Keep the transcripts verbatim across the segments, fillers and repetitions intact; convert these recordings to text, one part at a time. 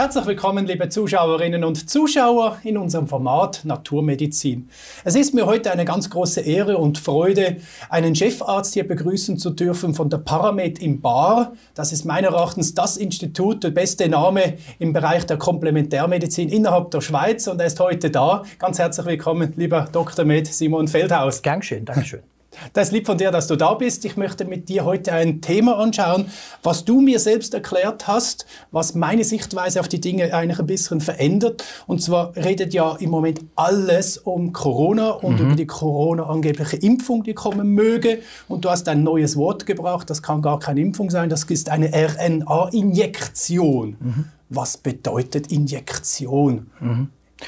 Herzlich willkommen, liebe Zuschauerinnen und Zuschauer, in unserem Format Naturmedizin. Es ist mir heute eine ganz große Ehre und Freude, einen Chefarzt hier begrüßen zu dürfen von der Paramed in Baar. Das ist meiner Erachtens das Institut, der beste Name im Bereich der Komplementärmedizin innerhalb der Schweiz, und er ist heute da. Ganz herzlich willkommen, lieber Doktor Med Simon Feldhaus. Gern geschehen, Dankeschön. Das ist lieb von dir, dass du da bist. Ich möchte mit dir heute ein Thema anschauen, was du mir selbst erklärt hast, was meine Sichtweise auf die Dinge eigentlich ein bisschen verändert. Und zwar redet ja im Moment alles um Corona und mhm. über die Corona-angebliche Impfung, die kommen möge. Und du hast ein neues Wort gebracht, das kann gar keine Impfung sein, das ist eine R N A-Injektion. Mhm. Was bedeutet Injektion? Mhm.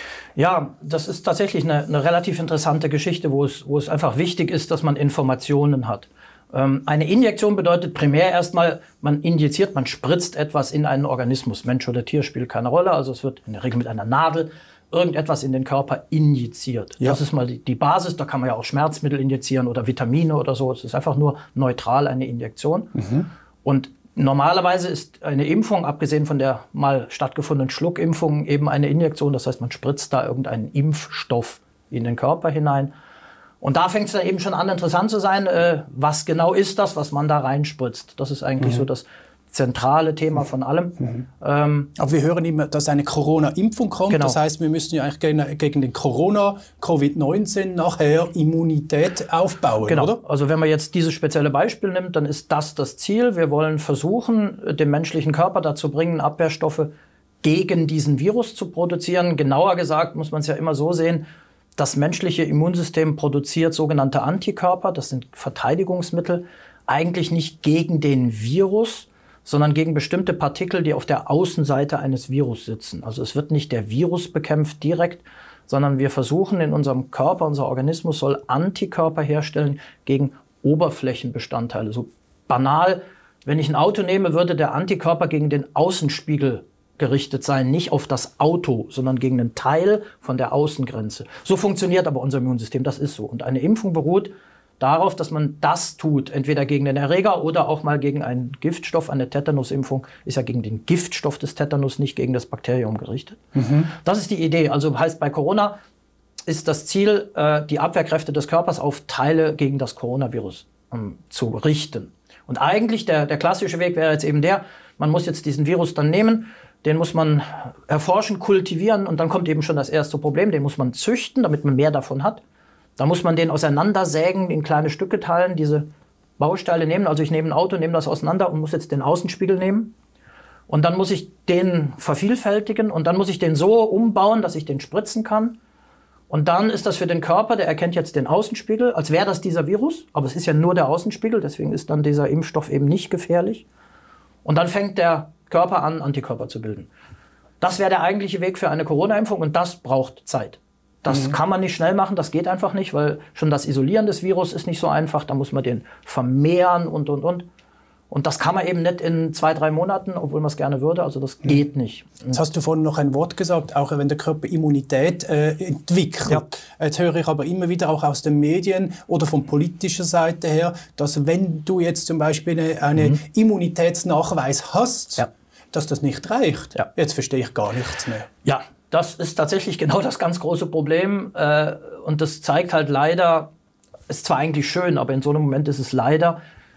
Ja, das ist tatsächlich eine, eine relativ interessante Geschichte, wo es, wo es einfach wichtig ist, dass man Informationen hat. Ähm, eine Injektion bedeutet primär erstmal, man injiziert, man spritzt etwas in einen Organismus. Mensch oder Tier spielt keine Rolle, also es wird in der Regel mit einer Nadel irgendetwas in den Körper injiziert. Ja. Das ist mal die, die Basis, da kann man ja auch Schmerzmittel injizieren oder Vitamine oder so. Es ist einfach nur neutral eine Injektion. Mhm. Und normalerweise ist eine Impfung, abgesehen von der mal stattgefundenen Schluckimpfung, eben eine Injektion. Das heißt, man spritzt da irgendeinen Impfstoff in den Körper hinein. Und da fängt es dann eben schon an, interessant zu sein, äh, was genau ist das, was man da reinspritzt. Das ist eigentlich mhm. so das zentrale Thema von allem. Mhm. Ähm, Aber wir hören immer, dass eine Corona-Impfung kommt. Genau. Das heißt, wir müssen ja eigentlich gegen, gegen den Corona, Covid neunzehn nachher Immunität aufbauen, genau. oder? Also wenn man jetzt dieses spezielle Beispiel nimmt, dann ist das das Ziel. Wir wollen versuchen, den menschlichen Körper dazu bringen, Abwehrstoffe gegen diesen Virus zu produzieren. Genauer gesagt muss man es ja immer so sehen, das menschliche Immunsystem produziert sogenannte Antikörper, das sind Verteidigungsmittel, eigentlich nicht gegen den Virus, sondern gegen bestimmte Partikel, die auf der Außenseite eines Virus sitzen. Also es wird nicht der Virus bekämpft direkt, sondern wir versuchen in unserem Körper, unser Organismus soll Antikörper herstellen gegen Oberflächenbestandteile. So banal, wenn ich ein Auto nehme, würde der Antikörper gegen den Außenspiegel gerichtet sein, nicht auf das Auto, sondern gegen einen Teil von der Außengrenze. So funktioniert aber unser Immunsystem, das ist so. Und eine Impfung beruht darauf, dass man das tut, entweder gegen den Erreger oder auch mal gegen einen Giftstoff. Eine Tetanusimpfung ist ja gegen den Giftstoff des Tetanus, nicht gegen das Bakterium gerichtet. Mhm. Das ist die Idee. Also heißt, bei Corona ist das Ziel, die Abwehrkräfte des Körpers auf Teile gegen das Coronavirus zu richten. Und eigentlich der, der klassische Weg wäre jetzt eben der, man muss jetzt diesen Virus dann nehmen, den muss man erforschen, kultivieren, und dann kommt eben schon das erste Problem, den muss man züchten, damit man mehr davon hat. Da muss man den auseinandersägen, in kleine Stücke teilen, diese Bausteine nehmen. Also ich nehme ein Auto, nehme das auseinander und muss jetzt den Außenspiegel nehmen. Und dann muss ich den vervielfältigen und dann muss ich den so umbauen, dass ich den spritzen kann. Und dann ist das für den Körper, der erkennt jetzt den Außenspiegel, als wäre das dieser Virus. Aber es ist ja nur der Außenspiegel, deswegen ist dann dieser Impfstoff eben nicht gefährlich. Und dann fängt der Körper an, Antikörper zu bilden. Das wäre der eigentliche Weg für eine Corona-Impfung, und das braucht Zeit. Das mhm. kann man nicht schnell machen, das geht einfach nicht, weil schon das Isolieren des Virus ist nicht so einfach. Da muss man den vermehren und, und, und. Und das kann man eben nicht in zwei, drei Monaten, obwohl man es gerne würde. Also das geht nicht. Jetzt hast du vorhin noch ein Wort gesagt, auch wenn der Körper Immunität äh, entwickelt. Ja. Jetzt höre ich aber immer wieder auch aus den Medien oder von politischer Seite her, dass wenn du jetzt zum Beispiel eine, eine mhm. Immunitätsnachweis hast, ja. dass das nicht reicht. Ja. Jetzt verstehe ich gar nichts mehr. Ja. Das ist tatsächlich genau das ganz große Problem, äh, und das zeigt halt leider, ist zwar eigentlich schön, aber in so einem Moment ist es leider,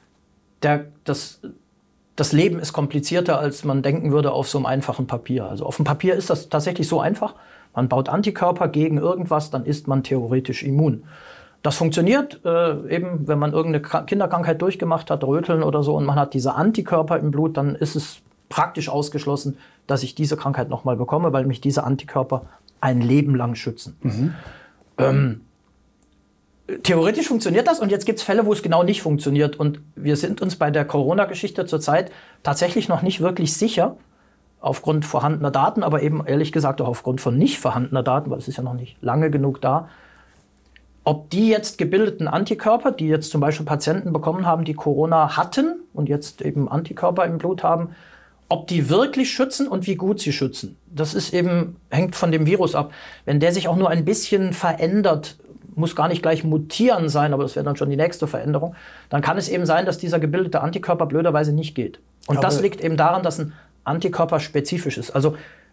der, das, das Leben ist komplizierter, als man denken würde auf so einem einfachen Papier. Also auf dem Papier ist das tatsächlich so einfach, man baut Antikörper gegen irgendwas, dann ist man theoretisch immun. Das funktioniert äh, eben, wenn man irgendeine Kinderkrankheit durchgemacht hat, Röteln oder so, und man hat diese Antikörper im Blut, dann ist es praktisch ausgeschlossen, dass ich diese Krankheit nochmal bekomme, weil mich diese Antikörper ein Leben lang schützen. Mhm. Ähm, theoretisch funktioniert das, und jetzt gibt es Fälle, wo es genau nicht funktioniert. Und wir sind uns bei der Corona-Geschichte zurzeit tatsächlich noch nicht wirklich sicher, aufgrund vorhandener Daten, aber eben ehrlich gesagt auch aufgrund von nicht vorhandener Daten, weil es ist ja noch nicht lange genug da, ob die jetzt gebildeten Antikörper, die jetzt zum Beispiel Patienten bekommen haben, die Corona hatten und jetzt eben Antikörper im Blut haben, ob die wirklich schützen und wie gut sie schützen. Das ist eben, hängt von dem Virus ab. Wenn der sich auch nur ein bisschen verändert, muss gar nicht gleich mutieren sein, aber das wäre dann schon die nächste Veränderung, dann kann es eben sein, dass dieser gebildete Antikörper blöderweise nicht geht. Und aber das liegt eben daran, dass ein Antikörper spezifisch ist. Also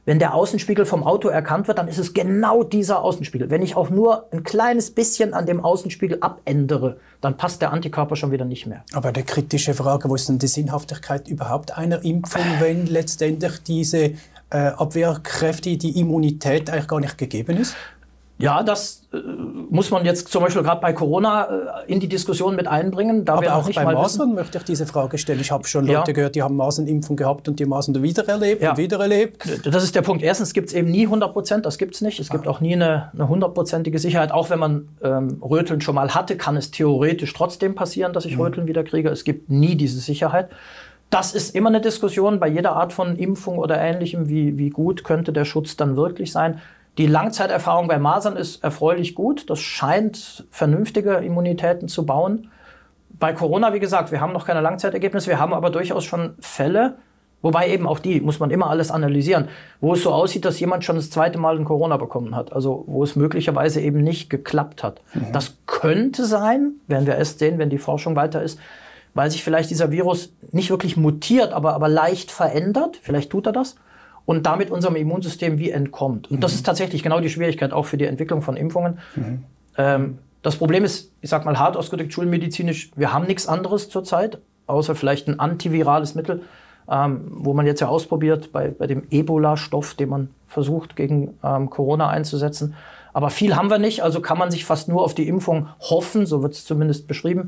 Wenn der Außenspiegel vom Auto erkannt wird, dann ist es genau dieser Außenspiegel. Wenn ich auch nur ein kleines bisschen an dem Außenspiegel abändere, dann passt der Antikörper schon wieder nicht mehr. Aber die kritische Frage, wo ist denn die Sinnhaftigkeit überhaupt einer Impfung, wenn letztendlich diese äh, Abwehrkräfte, die Immunität eigentlich gar nicht gegeben ist? Ja, das äh, muss man jetzt zum Beispiel gerade bei Corona äh, in die Diskussion mit einbringen. Da Aber wir auch nicht bei mal Masern wissen, möchte ich diese Frage stellen. Ich habe schon Ja. Leute gehört, die haben Masernimpfung gehabt und die Masern wieder erlebt Ja. und wieder erlebt. Das ist der Punkt. Erstens gibt es eben nie hundert Prozent, das gibt es nicht. Es gibt auch nie eine eine hundertprozentige Sicherheit. Auch wenn man ähm, Röteln schon mal hatte, kann es theoretisch trotzdem passieren, dass ich Mhm. Röteln wieder kriege. Es gibt nie diese Sicherheit. Das ist immer eine Diskussion bei jeder Art von Impfung oder Ähnlichem. Wie, wie gut könnte der Schutz dann wirklich sein? Die Langzeiterfahrung bei Masern ist erfreulich gut. Das scheint vernünftige Immunitäten zu bauen. Bei Corona, wie gesagt, wir haben noch keine Langzeitergebnisse. Wir haben aber durchaus schon Fälle, wobei eben auch die, muss man immer alles analysieren, wo es so aussieht, dass jemand schon das zweite Mal ein Corona bekommen hat. Also wo es möglicherweise eben nicht geklappt hat. Mhm. Das könnte sein, werden wir erst sehen, wenn die Forschung weiter ist, weil sich vielleicht dieser Virus nicht wirklich mutiert, aber, aber leicht verändert. Vielleicht tut er das. Und damit unserem Immunsystem wie entkommt. Und das ist tatsächlich genau die Schwierigkeit auch für die Entwicklung von Impfungen. Mhm. Ähm, das Problem ist, ich sag mal hart ausgedrückt, schulmedizinisch, wir haben nichts anderes zurzeit, außer vielleicht ein antivirales Mittel, ähm, wo man jetzt ja ausprobiert bei, bei dem Ebola-Stoff, den man versucht gegen ähm, Corona einzusetzen. Aber viel haben wir nicht, also kann man sich fast nur auf die Impfung hoffen, so wird es zumindest beschrieben.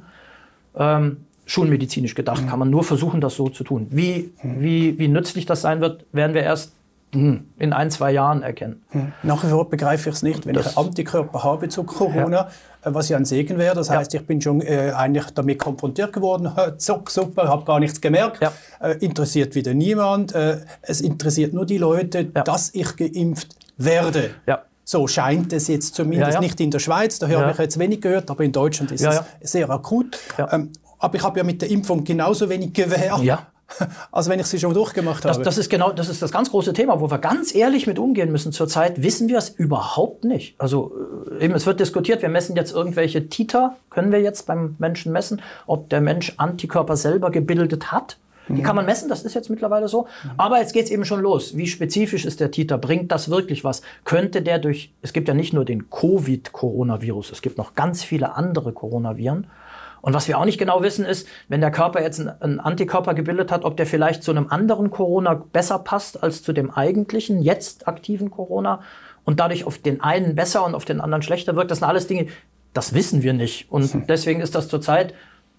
Ähm, Schulmedizinisch gedacht, mhm. kann man nur versuchen, das so zu tun. Wie, mhm. wie, wie nützlich das sein wird, werden wir erst in ein, zwei Jahren erkennen. Mhm. Nach wie vor begreife ich es nicht, wenn das ich Antikörper habe zu Corona, ja. was ja ein Segen wäre. Das heißt, ja. ich bin schon äh, eigentlich damit konfrontiert geworden. Zock, super, habe gar nichts gemerkt. Ja. Äh, interessiert wieder niemand. Äh, es interessiert nur die Leute, ja. dass ich geimpft werde. Ja. So scheint es jetzt zumindest ja, ja. nicht in der Schweiz. Da habe ja. ich jetzt wenig gehört, aber in Deutschland ist ja, ja. es sehr akut. Ja. Ähm, Aber ich habe ja mit der Impfung genauso wenig Gewähr, ja. als wenn ich sie schon durchgemacht habe. Das, das ist genau, das ist das ganz große Thema, wo wir ganz ehrlich mit umgehen müssen. Zurzeit wissen wir es überhaupt nicht. Also eben, es wird diskutiert, wir messen jetzt irgendwelche Titer, können wir jetzt beim Menschen messen, ob der Mensch Antikörper selber gebildet hat. Die kann man messen, das ist jetzt mittlerweile so. Aber jetzt geht es eben schon los. Wie spezifisch ist der Titer? Bringt das wirklich was? Könnte der durch, es gibt ja nicht nur den Covid-Coronavirus, es gibt noch ganz viele andere Coronaviren. Und was wir auch nicht genau wissen ist, wenn der Körper jetzt einen Antikörper gebildet hat, ob der vielleicht zu einem anderen Corona besser passt als zu dem eigentlichen, jetzt aktiven Corona und dadurch auf den einen besser und auf den anderen schlechter wirkt. Das sind alles Dinge, das wissen wir nicht. Und deswegen ist das zurzeit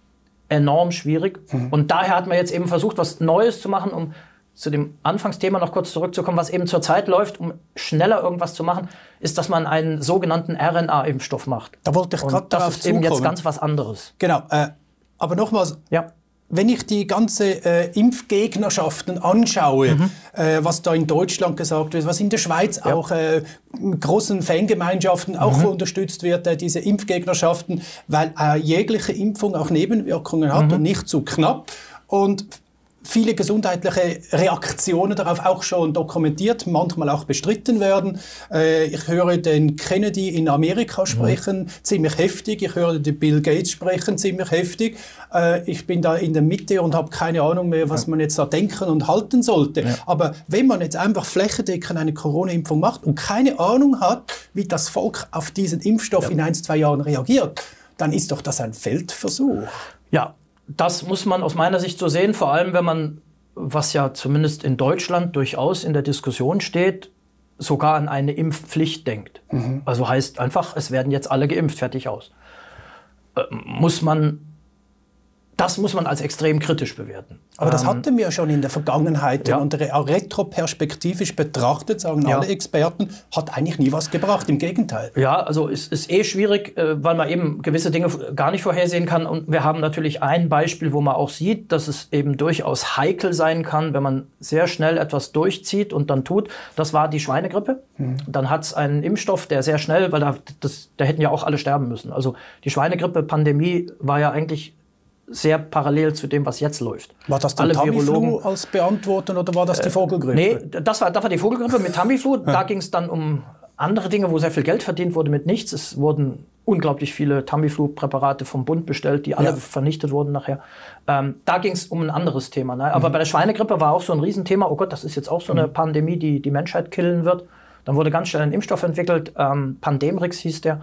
enorm schwierig. Mhm. Und daher hat man jetzt eben versucht, was Neues zu machen, um zu dem Anfangsthema noch kurz zurückzukommen, was eben zurzeit läuft, um schneller irgendwas zu machen, ist, dass man einen sogenannten R N A-Impfstoff macht. Da wollte ich gerade darauf Das ist eben jetzt ganz was anderes. Genau, äh, aber nochmals, ja. wenn ich die ganze äh, Impfgegnerschaften anschaue, mhm. äh, was da in Deutschland gesagt wird, was in der Schweiz ja. auch äh, großen Fangemeinschaften mhm. auch unterstützt wird, äh, diese Impfgegnerschaften, weil äh, jegliche Impfung auch Nebenwirkungen hat mhm. und nicht zu knapp. Und viele gesundheitliche Reaktionen darauf auch schon dokumentiert, manchmal auch bestritten werden. Äh, ich höre den Kennedy in Amerika sprechen, mhm. ziemlich heftig. Ich höre den Bill Gates sprechen, ziemlich heftig. Äh, ich bin da in der Mitte und habe keine Ahnung mehr, was ja. man jetzt da denken und halten sollte. Ja. Aber wenn man jetzt einfach flächendeckend eine Corona-Impfung macht und keine Ahnung hat, wie das Volk auf diesen Impfstoff ja. in ein, zwei Jahren reagiert, dann ist doch das ein Feldversuch. Ja. Das muss man aus meiner Sicht so sehen, vor allem wenn man, was ja zumindest in Deutschland durchaus in der Diskussion steht, sogar an eine Impfpflicht denkt. Mhm. Also heißt einfach, es werden jetzt alle geimpft, fertig aus. Äh, muss man, das muss man als extrem kritisch bewerten. Aber das ähm, hatten wir schon in der Vergangenheit. Ja. Und retroperspektivisch betrachtet, sagen ja. alle Experten, hat eigentlich nie was gebracht. Im Gegenteil. Ja, also es ist eh schwierig, weil man eben gewisse Dinge gar nicht vorhersehen kann. Und wir haben natürlich ein Beispiel, wo man auch sieht, dass es eben durchaus heikel sein kann, wenn man sehr schnell etwas durchzieht und dann tut. Das war die Schweinegrippe. Hm. Dann hat es einen Impfstoff, der sehr schnell, weil da, das, da hätten ja auch alle sterben müssen. Also die Schweinegrippe-Pandemie war ja eigentlich sehr parallel zu dem, was jetzt läuft. War das dann Tamiflu als Beantworten oder war das die Vogelgrippe? Äh, nee, das war, das war die Vogelgrippe mit Tamiflu. Da ging es dann um andere Dinge, wo sehr viel Geld verdient wurde mit nichts. Es wurden unglaublich viele Tamiflu-Präparate vom Bund bestellt, die alle ja. vernichtet wurden nachher. Ähm, da ging es um ein anderes Thema. Ne? Aber mhm. bei der Schweinegrippe war auch so ein Riesenthema, oh Gott, das ist jetzt auch so eine mhm. Pandemie, die die Menschheit killen wird. Dann wurde ganz schnell ein Impfstoff entwickelt, ähm, Pandemrix hieß der.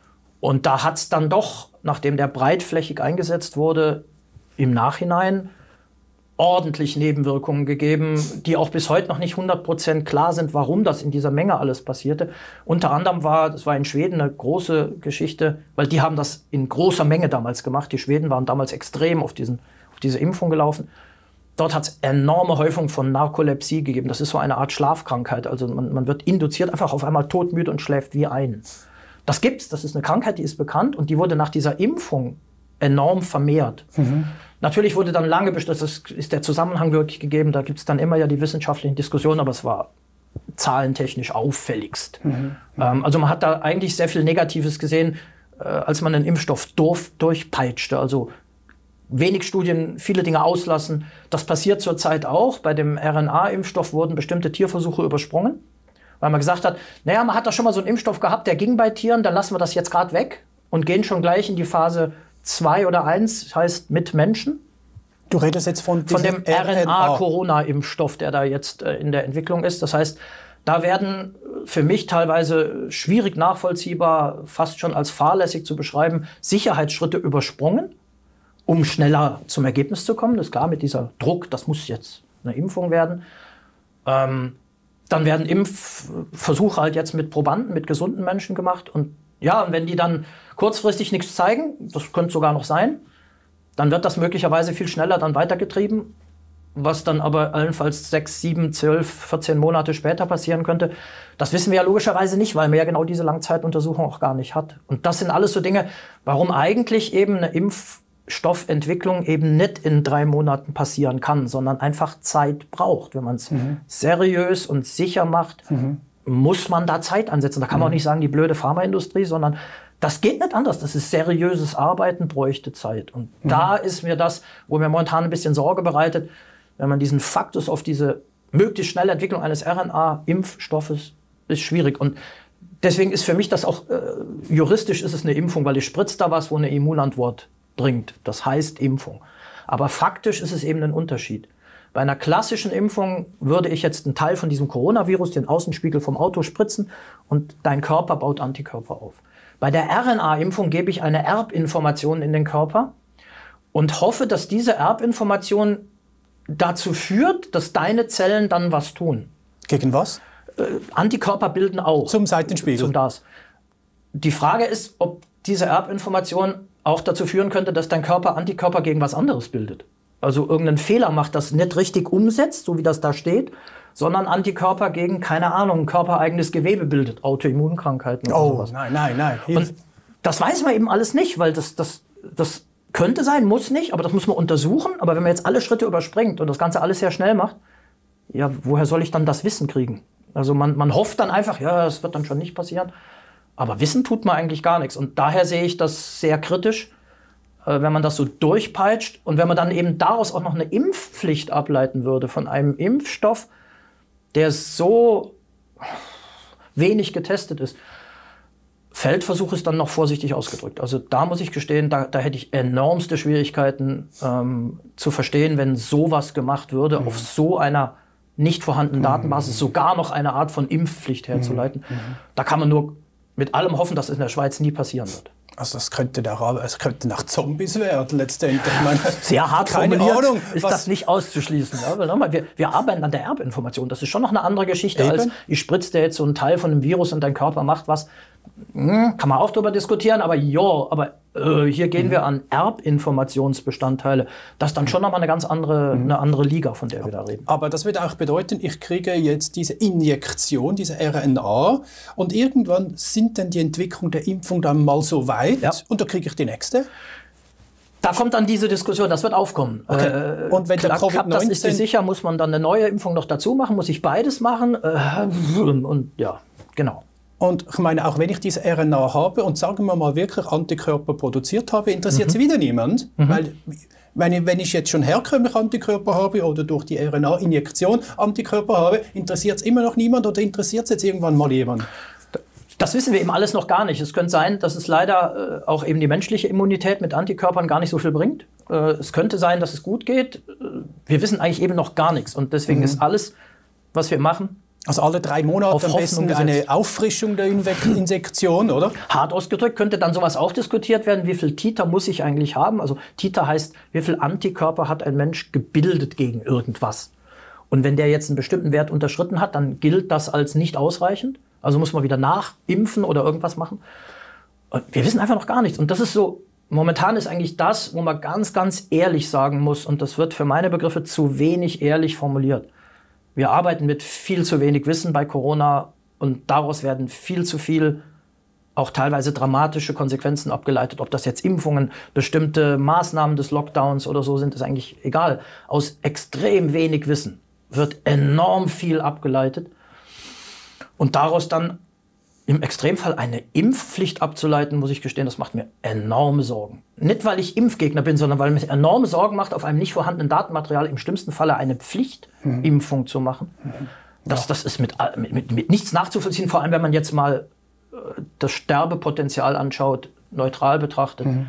Und da hat es dann doch, nachdem der breitflächig eingesetzt wurde, im Nachhinein ordentlich Nebenwirkungen gegeben, die auch bis heute noch nicht hundert Prozent klar sind, warum das in dieser Menge alles passierte. Unter anderem war, das war in Schweden eine große Geschichte, weil die haben das in großer Menge damals gemacht. Die Schweden waren damals extrem auf, diesen, auf diese Impfung gelaufen. Dort hat es enorme Häufung von Narkolepsie gegeben. Das ist so eine Art Schlafkrankheit. Also man, man wird induziert, einfach auf einmal todmüde und schläft wie ein. Das gibt's, das ist eine Krankheit, die ist bekannt und die wurde nach dieser Impfung enorm vermehrt. Mhm. Natürlich wurde dann lange bestimmt, das ist der Zusammenhang wirklich gegeben, da gibt es dann immer ja die wissenschaftlichen Diskussionen, aber es war zahlentechnisch auffälligst. Mhm. Ähm, also man hat da eigentlich sehr viel Negatives gesehen, äh, als man einen Impfstoff durch, durchpeitschte. Also wenig Studien, viele Dinge auslassen. Das passiert zurzeit auch. Bei dem R N A-Impfstoff wurden bestimmte Tierversuche übersprungen, weil man gesagt hat, naja, man hat da schon mal so einen Impfstoff gehabt, der ging bei Tieren, dann lassen wir das jetzt gerade weg und gehen schon gleich in die Phase zwei oder eins, heißt mit Menschen. Du redest jetzt von, von dem R N A-Corona-Impfstoff, der da jetzt äh, in der Entwicklung ist. Das heißt, da werden für mich teilweise schwierig nachvollziehbar, fast schon als fahrlässig zu beschreiben, Sicherheitsschritte übersprungen, um schneller zum Ergebnis zu kommen. Das ist klar, mit dieser Druck, das muss jetzt eine Impfung werden. Ähm, dann werden Impfversuche halt jetzt mit Probanden, mit gesunden Menschen gemacht. Und ja, und wenn die dann kurzfristig nichts zeigen, das könnte sogar noch sein, dann wird das möglicherweise viel schneller dann weitergetrieben, was dann aber allenfalls sechs, sieben, zwölf, vierzehn Monate später passieren könnte. Das wissen wir ja logischerweise nicht, weil man ja genau diese Langzeituntersuchung auch gar nicht hat. Und das sind alles so Dinge, warum eigentlich eben eine Impfstoffentwicklung eben nicht in drei Monaten passieren kann, sondern einfach Zeit braucht. Wenn man es mhm. seriös und sicher macht, mhm. muss man da Zeit ansetzen. Da kann man mhm. auch nicht sagen, die blöde Pharmaindustrie, sondern das geht nicht anders. Das ist seriöses Arbeiten, bräuchte Zeit. Und mhm. da ist mir das, wo mir momentan ein bisschen Sorge bereitet, wenn man diesen Faktus auf diese möglichst schnelle Entwicklung eines R N A-Impfstoffes ist schwierig. Und deswegen ist für mich das auch, äh, juristisch ist es eine Impfung, weil ich spritze da was, wo eine Immunantwort bringt. Das heißt Impfung. Aber faktisch ist es eben ein Unterschied. Bei einer klassischen Impfung würde ich jetzt einen Teil von diesem Coronavirus, den Außenspiegel vom Auto spritzen und dein Körper baut Antikörper auf. Bei der R N A-Impfung gebe ich eine Erbinformation in den Körper und hoffe, dass diese Erbinformation dazu führt, dass deine Zellen dann was tun. Gegen was? Äh, Antikörper bilden auch. Zum Seitenspiegel? Zum das. Die Frage ist, ob diese Erbinformation auch dazu führen könnte, dass dein Körper Antikörper gegen was anderes bildet. Also irgendeinen Fehler macht, das nicht richtig umsetzt, so wie das da steht, sondern Antikörper gegen, keine Ahnung, körpereigenes Gewebe bildet, Autoimmunkrankheiten oder oh, sowas. nein, nein, nein. Und das weiß man eben alles nicht, weil das, das, das könnte sein, muss nicht, aber das muss man untersuchen. Aber wenn man jetzt alle Schritte überspringt und das Ganze alles sehr schnell macht, ja, woher soll ich dann das Wissen kriegen? Also man, man hofft dann einfach, ja, das wird dann schon nicht passieren. Aber Wissen tut man eigentlich gar nichts. Und daher sehe ich das sehr kritisch, wenn man das so durchpeitscht und wenn man dann eben daraus auch noch eine Impfpflicht ableiten würde von einem Impfstoff, der so wenig getestet ist. Feldversuch ist dann noch vorsichtig ausgedrückt. Also da muss ich gestehen, da, da hätte ich enormste Schwierigkeiten ähm, zu verstehen, wenn sowas gemacht würde, mhm. auf so einer nicht vorhandenen Datenbasis sogar noch eine Art von Impfpflicht herzuleiten. Mhm. Da kann man nur mit allem hoffen, dass es in der Schweiz nie passieren wird. Also das könnte, der, es könnte nach Zombies werden letztendlich. Ich meine, sehr hart keine formuliert Ahnung, ist was das nicht auszuschließen. Ja, weil wir, wir arbeiten an der Erbinformation. Das ist schon noch eine andere Geschichte, Eben? als ich spritze dir jetzt so einen Teil von einem Virus und dein Körper macht was. Hm, kann man auch darüber diskutieren, aber ja, aber äh, hier gehen mhm. wir an Erbinformationsbestandteile. Das ist dann schon nochmal eine ganz andere, mhm. eine andere Liga, von der wir da reden. Aber das würde auch bedeuten, ich kriege jetzt diese Injektion, diese R N A und irgendwann sind dann die Entwicklung der Impfung dann mal so weit ja. und da kriege ich die nächste? Da kommt dann diese Diskussion, das wird aufkommen. Okay. Und wenn der Covid neunzehn... Das ist nicht sicher, muss man dann eine neue Impfung noch dazu machen, muss ich beides machen und ja, genau. Und ich meine, auch wenn ich diese R N A habe und sagen wir mal wirklich Antikörper produziert habe, interessiert es mhm. wieder niemand. Mhm. Weil wenn ich, wenn ich jetzt schon herkömmlich Antikörper habe oder durch die R N A-Injektion Antikörper habe, interessiert es immer noch niemand oder interessiert es jetzt irgendwann mal jemand? Das wissen wir eben alles noch gar nicht. Es könnte sein, dass es leider äh, auch eben die menschliche Immunität mit Antikörpern gar nicht so viel bringt. Äh, es könnte sein, dass es gut geht. Wir wissen eigentlich eben noch gar nichts. Und deswegen mhm. ist alles, was wir machen, also alle drei Monate am besten gesetzt. Eine Auffrischung der Insektion, oder? Hart ausgedrückt könnte dann sowas auch diskutiert werden. Wie viel Titer muss ich eigentlich haben? Also Titer heißt, wie viel Antikörper hat ein Mensch gebildet gegen irgendwas? Und wenn der jetzt einen bestimmten Wert unterschritten hat, dann gilt das als nicht ausreichend. Also muss man wieder nachimpfen oder irgendwas machen. Und wir wissen einfach noch gar nichts. Und das ist so, momentan ist eigentlich das, wo man ganz, ganz ehrlich sagen muss, und das wird für meine Begriffe zu wenig ehrlich formuliert. Wir arbeiten mit viel zu wenig Wissen bei Corona und daraus werden viel zu viel, auch teilweise dramatische Konsequenzen abgeleitet. Ob das jetzt Impfungen, bestimmte Maßnahmen des Lockdowns oder so sind, ist eigentlich egal. Aus extrem wenig Wissen wird enorm viel abgeleitet und daraus dann im Extremfall eine Impfpflicht abzuleiten, muss ich gestehen, das macht mir enorme Sorgen. Nicht, weil ich Impfgegner bin, sondern weil mir enorme Sorgen macht, auf einem nicht vorhandenen Datenmaterial im schlimmsten Falle eine Pflichtimpfung mhm. zu machen. Mhm. Das, das ist mit, mit, mit nichts nachzuvollziehen, vor allem wenn man jetzt mal äh, das Sterbepotenzial anschaut, neutral betrachtet. Mhm.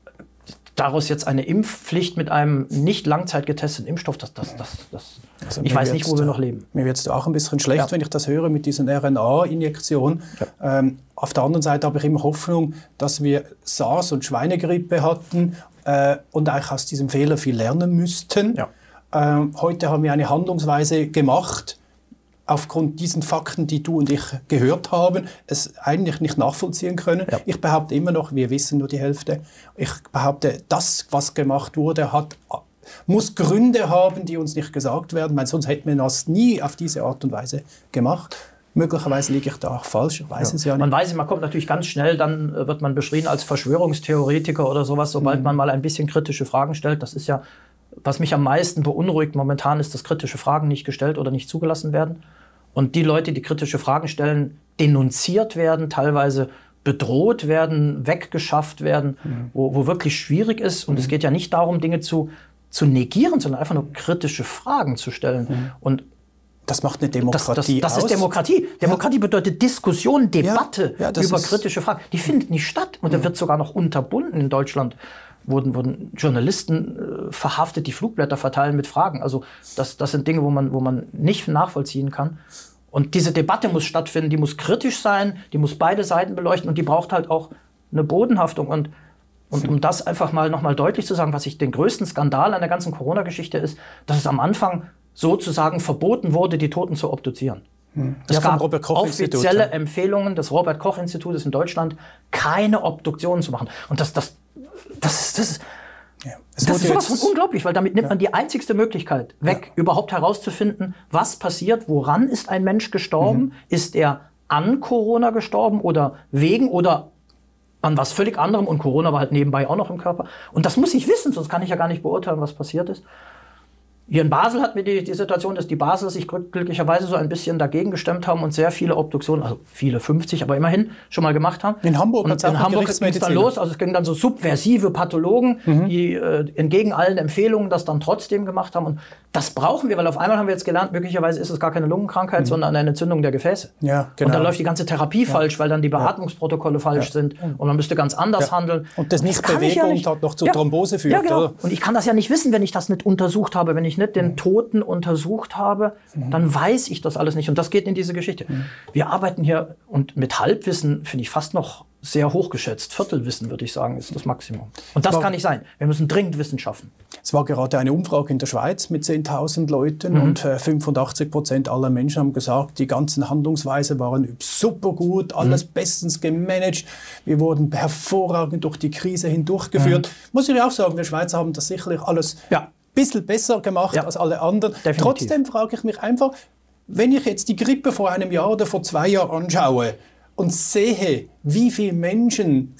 Daraus jetzt eine Impfpflicht mit einem nicht langzeitgetesteten Impfstoff, das, das, das, das also ich weiß nicht, wo wir noch leben. Mir wird es auch ein bisschen schlecht, ja. wenn ich das höre mit diesen R N A-Injektionen. Ja. Ähm, auf der anderen Seite habe ich immer Hoffnung, dass wir SARS und Schweinegrippe hatten äh, und eigentlich aus diesem Fehler viel lernen müssten. Ja. Ähm, heute haben wir eine Handlungsweise gemacht, aufgrund diesen Fakten, die du und ich gehört haben, es eigentlich nicht nachvollziehen können. Ja. Ich behaupte immer noch, wir wissen nur die Hälfte. Ich behaupte, das, was gemacht wurde, hat, muss Gründe haben, die uns nicht gesagt werden, weil sonst hätten wir das nie auf diese Art und Weise gemacht. Möglicherweise liege ich da auch falsch, ich weiß ja. es ja nicht. Man weiß, man kommt natürlich ganz schnell, dann wird man beschrieben als Verschwörungstheoretiker oder sowas, sobald mhm. man mal ein bisschen kritische Fragen stellt. Das ist ja, was mich am meisten beunruhigt momentan, ist, dass kritische Fragen nicht gestellt oder nicht zugelassen werden. Und die Leute, die kritische Fragen stellen, denunziert werden, teilweise bedroht werden, weggeschafft werden, mhm. wo, wo wirklich schwierig ist. Und mhm. es geht ja nicht darum, Dinge zu, zu negieren, sondern einfach nur kritische Fragen zu stellen. Mhm. Und das macht eine Demokratie Das, das, das aus. ist Demokratie. Demokratie ja. bedeutet Diskussion, Debatte ja. Ja, über kritische Fragen. Die findet nicht statt. Und mhm. da wird sogar noch unterbunden in Deutschland. Wurden, wurden Journalisten äh, verhaftet, die Flugblätter verteilen mit Fragen. Also das, das sind Dinge, wo man, wo man nicht nachvollziehen kann. Und diese Debatte muss stattfinden, die muss kritisch sein, die muss beide Seiten beleuchten und die braucht halt auch eine Bodenhaftung. Und, und um das einfach mal nochmal deutlich zu sagen, was ich den größten Skandal an der ganzen Corona-Geschichte ist, dass es am Anfang sozusagen verboten wurde, die Toten zu obduzieren. Hm. Es ja, gab offizielle Empfehlungen des Robert-Koch-Institutes in Deutschland, keine Obduktionen zu machen. Und das, das, das ist, das ist, ja. das ist sowas von unglaublich, weil damit nimmt ja. man die einzigste Möglichkeit weg, ja. überhaupt herauszufinden, was passiert, woran ist ein Mensch gestorben, mhm. ist er an Corona gestorben oder wegen oder an was völlig anderem und Corona war halt nebenbei auch noch im Körper. Und das muss ich wissen, sonst kann ich ja gar nicht beurteilen, was passiert ist. Hier in Basel hatten wir die, die Situation, dass die Basler sich glücklicherweise so ein bisschen dagegen gestemmt haben und sehr viele Obduktionen, also viele, fünfzig, aber immerhin schon mal gemacht haben. In Hamburg hat es auch in Hamburg ging es dann los, also es gingen dann so subversive Pathologen, mhm. die äh, entgegen allen Empfehlungen das dann trotzdem gemacht haben. Und das brauchen wir, weil auf einmal haben wir jetzt gelernt, möglicherweise ist es gar keine Lungenkrankheit, mhm. sondern eine Entzündung der Gefäße. Ja, genau. Und dann läuft die ganze Therapie ja. falsch, weil dann die Beatmungsprotokolle ja. falsch ja. sind und man müsste ganz anders ja. handeln. Und das Nichtbewegung ja nicht. hat noch zur ja. Thrombose führt. Ja, genau. Oder? Und ich kann das ja nicht wissen, wenn ich das nicht untersucht habe, wenn ich nicht den mhm. Toten untersucht habe, mhm. dann weiß ich das alles nicht. Und das geht in diese Geschichte. Mhm. Wir arbeiten hier und mit Halbwissen finde ich fast noch sehr hochgeschätzt. Viertelwissen, würde ich sagen, ist das Maximum. Und das war, kann nicht sein. Wir müssen dringend Wissen schaffen. Es war gerade eine Umfrage in der Schweiz mit zehntausend Leuten mhm. und äh, fünfundachtzig Prozent aller Menschen haben gesagt, die ganzen Handlungsweisen waren super gut, alles mhm. bestens gemanagt. Wir wurden hervorragend durch die Krise hindurchgeführt. Mhm. Muss ich auch sagen, wir Schweizer haben das sicherlich alles ja. bisschen besser gemacht ja. als alle anderen. Definitiv. Trotzdem frage ich mich einfach, wenn ich jetzt die Grippe vor einem Jahr oder vor zwei Jahren anschaue und sehe, wie viele Menschen,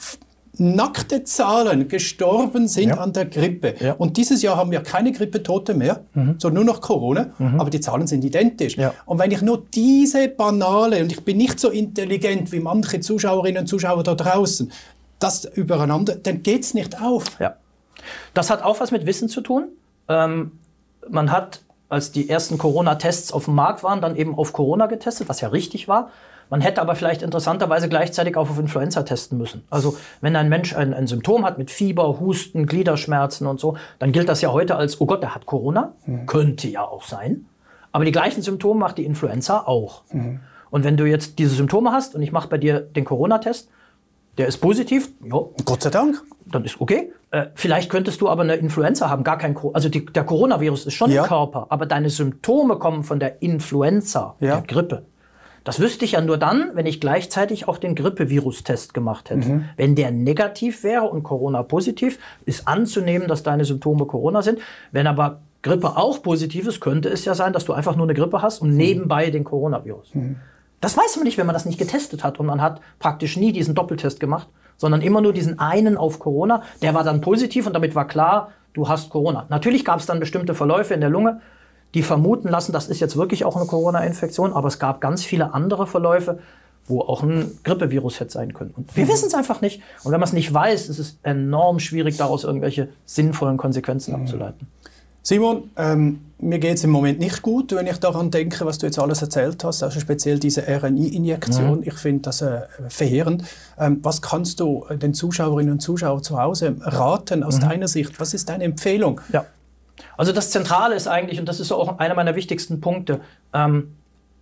nackte Zahlen, gestorben sind ja. an der Grippe. Ja. Und dieses Jahr haben wir keine Grippetote mehr, mhm. sondern nur noch Corona, mhm. aber die Zahlen sind identisch. Ja. Und wenn ich nur diese banale, und ich bin nicht so intelligent wie manche Zuschauerinnen und Zuschauer da draußen, das übereinander, dann geht es nicht auf. Ja. Das hat auch was mit Wissen zu tun. Ähm, man hat, als die ersten Corona-Tests auf dem Markt waren, dann eben auf Corona getestet, was ja richtig war. Man hätte aber vielleicht interessanterweise gleichzeitig auch auf Influenza testen müssen. Also wenn ein Mensch ein, ein Symptom hat mit Fieber, Husten, Gliederschmerzen und so, dann gilt das ja heute als, oh Gott, der hat Corona. Mhm. Könnte ja auch sein. Aber die gleichen Symptome macht die Influenza auch. Mhm. Und wenn du jetzt diese Symptome hast und ich mache bei dir den Corona-Test, der ist positiv, jo, Gott sei Dank. Dann ist okay. Äh, vielleicht könntest du aber eine Influenza haben, gar kein, also die, der Coronavirus ist schon ja. im Körper, aber deine Symptome kommen von der Influenza, ja. der Grippe. Das wüsste ich ja nur dann, wenn ich gleichzeitig auch den Grippevirustest gemacht hätte. Mhm. Wenn der negativ wäre und Corona positiv, ist anzunehmen, dass deine Symptome Corona sind. Wenn aber Grippe auch positiv ist, könnte es ja sein, dass du einfach nur eine Grippe hast und mhm. nebenbei den Coronavirus. Mhm. Das weiß man nicht, wenn man das nicht getestet hat. Und man hat praktisch nie diesen Doppeltest gemacht, sondern immer nur diesen einen auf Corona. Der war dann positiv und damit war klar, du hast Corona. Natürlich gab es dann bestimmte Verläufe in der Lunge, die vermuten lassen, das ist jetzt wirklich auch eine Corona-Infektion. Aber es gab ganz viele andere Verläufe, wo auch ein Grippevirus hätte sein können. Und wir wissen es einfach nicht. Und wenn man es nicht weiß, ist es enorm schwierig, daraus irgendwelche sinnvollen Konsequenzen mhm. abzuleiten. Simon, ähm, mir geht es im Moment nicht gut, wenn ich daran denke, was du jetzt alles erzählt hast, also speziell diese R N I-Injektion. Mhm. Ich finde das äh, verheerend. Ähm, was kannst du den Zuschauerinnen und Zuschauern zu Hause raten aus mhm. deiner Sicht? Was ist deine Empfehlung? Ja. Also das Zentrale ist eigentlich, und das ist auch einer meiner wichtigsten Punkte, ähm,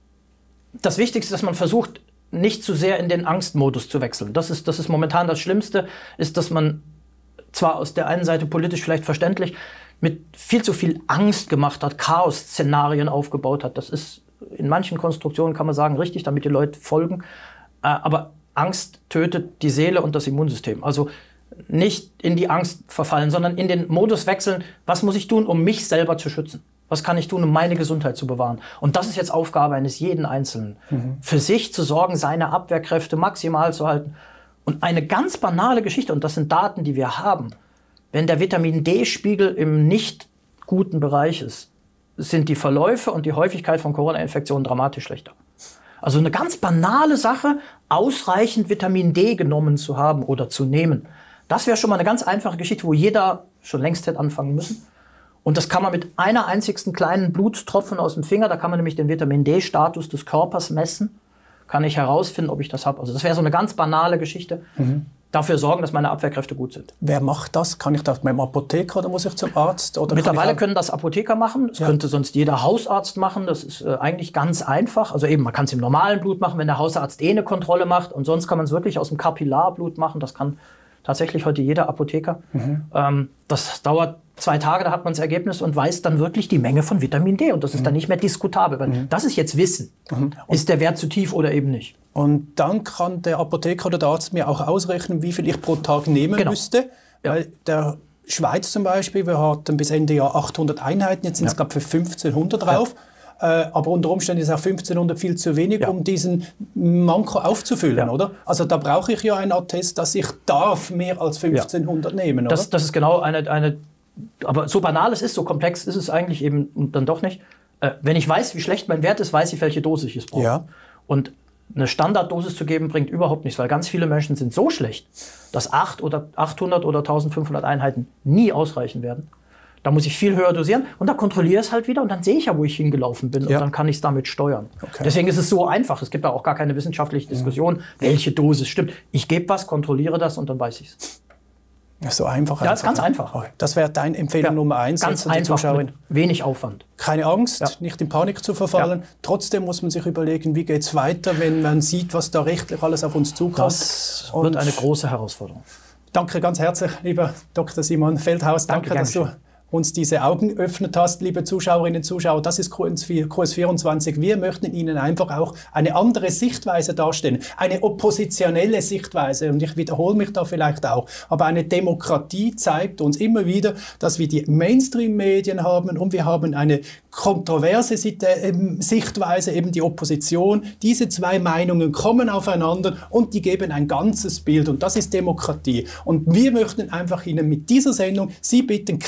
das Wichtigste, dass man versucht, nicht zu sehr in den Angstmodus zu wechseln. Das ist, das ist momentan das Schlimmste, ist, dass man zwar aus der einen Seite politisch vielleicht verständlich mit viel zu viel Angst gemacht hat, Chaos-Szenarien aufgebaut hat. Das ist in manchen Konstruktionen, kann man sagen, richtig, damit die Leute folgen. Aber Angst tötet die Seele und das Immunsystem. Also nicht in die Angst verfallen, sondern in den Modus wechseln, was muss ich tun, um mich selber zu schützen? Was kann ich tun, um meine Gesundheit zu bewahren? Und das ist jetzt Aufgabe eines jeden Einzelnen. Mhm. Für sich zu sorgen, seine Abwehrkräfte maximal zu halten. Und eine ganz banale Geschichte, und das sind Daten, die wir haben, wenn der Vitamin-D-Spiegel im nicht guten Bereich ist, sind die Verläufe und die Häufigkeit von Corona-Infektionen dramatisch schlechter. Also eine ganz banale Sache, ausreichend Vitamin D genommen zu haben oder zu nehmen. Das wäre schon mal eine ganz einfache Geschichte, wo jeder schon längst hätte anfangen müssen. Und das kann man mit einer einzigsten kleinen Blutstropfen aus dem Finger, da kann man nämlich den Vitamin-D-Status des Körpers messen, kann ich herausfinden, ob ich das habe. Also das wäre so eine ganz banale Geschichte. Mhm. Dafür sorgen, dass meine Abwehrkräfte gut sind. Wer macht das? Kann ich das mit dem Apotheker oder muss ich zum Arzt? Oder Mittlerweile können das Apotheker machen. Das ja. könnte sonst jeder Hausarzt machen. Das ist äh, eigentlich ganz einfach. Also eben, man kann es im normalen Blut machen, wenn der Hausarzt eh eine Kontrolle macht. Und sonst kann man es wirklich aus dem Kapillarblut machen. Das kann tatsächlich heute jeder Apotheker. Mhm. Ähm, das dauert zwei Tage, da hat man das Ergebnis und weiß dann wirklich die Menge von Vitamin D. Und das ist mhm. dann nicht mehr diskutabel. Weil mhm. das ist jetzt Wissen. Mhm. Ist der Wert zu tief oder eben nicht? Und dann kann der Apotheker oder der Arzt mir auch ausrechnen, wie viel ich pro Tag nehmen genau. müsste. Ja. Weil der Schweiz zum Beispiel, wir hatten bis Ende Jahr achthundert Einheiten, jetzt sind es ja. glaube ich für fünfzehnhundert drauf. Ja. Äh, aber unter Umständen ist auch fünfzehnhundert viel zu wenig, ja. um diesen Manko aufzufüllen, ja. oder? Also da brauche ich ja einen Attest, dass ich darf mehr als fünfzehnhundert ja. nehmen, oder? Das, das ist genau eine, eine, aber so banal es ist, so komplex ist es eigentlich eben dann doch nicht. Äh, wenn ich weiß, wie schlecht mein Wert ist, weiß ich, welche Dosis ich brauche. Ja. Und eine Standarddosis zu geben, bringt überhaupt nichts, weil ganz viele Menschen sind so schlecht, dass acht oder achthundert oder eintausendfünfhundert Einheiten nie ausreichen werden. Da muss ich viel höher dosieren und da kontrolliere ich es halt wieder und dann sehe ich ja, wo ich hingelaufen bin ja. und dann kann ich es damit steuern. Okay. Deswegen ist es so einfach. Es gibt da auch gar keine wissenschaftliche Diskussion, ja. welche Dosis stimmt. Ich gebe was, kontrolliere das und dann weiß ich es. Ja, so einfach. Ja, ist ganz einfach. Das wäre deine Empfehlung ja, Nummer eins. Ganz einfach, mit wenig Aufwand. Keine Angst, ja. nicht in Panik zu verfallen. Ja. Trotzdem muss man sich überlegen, wie geht es weiter, wenn man sieht, was da rechtlich alles auf uns zukommt. Das wird eine große Herausforderung. Danke ganz herzlich, lieber Doktor Simon Feldhaus. Danke, Danke dass du uns diese Augen geöffnet hast, liebe Zuschauerinnen und Zuschauer. Das ist Q S vierundzwanzig. Wir möchten Ihnen einfach auch eine andere Sichtweise darstellen, eine oppositionelle Sichtweise. Und ich wiederhole mich da vielleicht auch. Aber eine Demokratie zeigt uns immer wieder, dass wir die Mainstream-Medien haben und wir haben eine kontroverse Sichtweise, eben die Opposition. Diese zwei Meinungen kommen aufeinander und die geben ein ganzes Bild. Und das ist Demokratie. Und wir möchten einfach Ihnen mit dieser Sendung Sie bitten, kritisch zu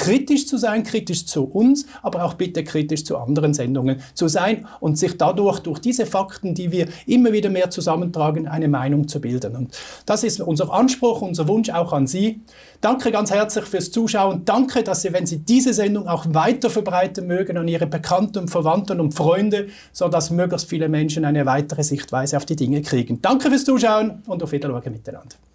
zu sein, kritisch zu uns, aber auch bitte kritisch zu anderen Sendungen zu sein und sich dadurch durch diese Fakten, die wir immer wieder mehr zusammentragen, eine Meinung zu bilden. Und das ist unser Anspruch, unser Wunsch auch an Sie. Danke ganz herzlich fürs Zuschauen. Danke, dass Sie, wenn Sie diese Sendung auch weiter verbreiten mögen an Ihre Bekannten, Verwandten und Freunde, sodass möglichst viele Menschen eine weitere Sichtweise auf die Dinge kriegen. Danke fürs Zuschauen und auf Wiedersehen miteinander.